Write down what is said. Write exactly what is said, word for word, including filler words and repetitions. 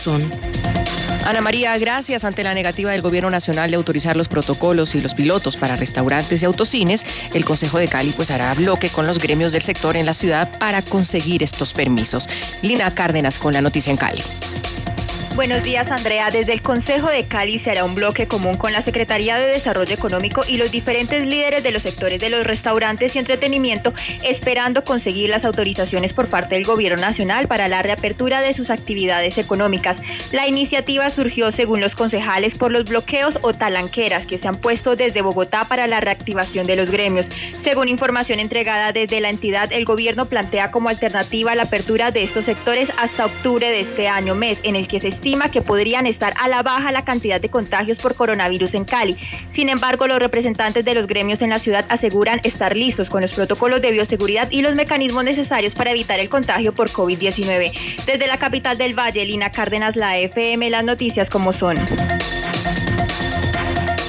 Son. Ana María, gracias. Ante la negativa del Gobierno Nacional de autorizar los protocolos y los pilotos para restaurantes y autocines, el Consejo de Cali pues hará bloque con los gremios del sector en la ciudad para conseguir estos permisos. Lina Cárdenas con la noticia en Cali. Buenos días, Andrea. Desde el Consejo de Cali se hará un bloque común con la Secretaría de Desarrollo Económico y los diferentes líderes de los sectores de los restaurantes y entretenimiento, esperando conseguir las autorizaciones por parte del Gobierno Nacional para la reapertura de sus actividades económicas. La iniciativa surgió, según los concejales, por los bloqueos o talanqueras que se han puesto desde Bogotá para la reactivación de los gremios. Según información entregada desde la entidad, el gobierno plantea como alternativa la apertura de estos sectores hasta octubre de este año, mes en el que se estima que podrían estar a la baja la cantidad de contagios por coronavirus en Cali. Sin embargo, los representantes de los gremios en la ciudad aseguran estar listos con los protocolos de bioseguridad y los mecanismos necesarios para evitar el contagio por COVID diecinueve. Desde la capital del Valle, Lina Cárdenas, la F M, las noticias como son.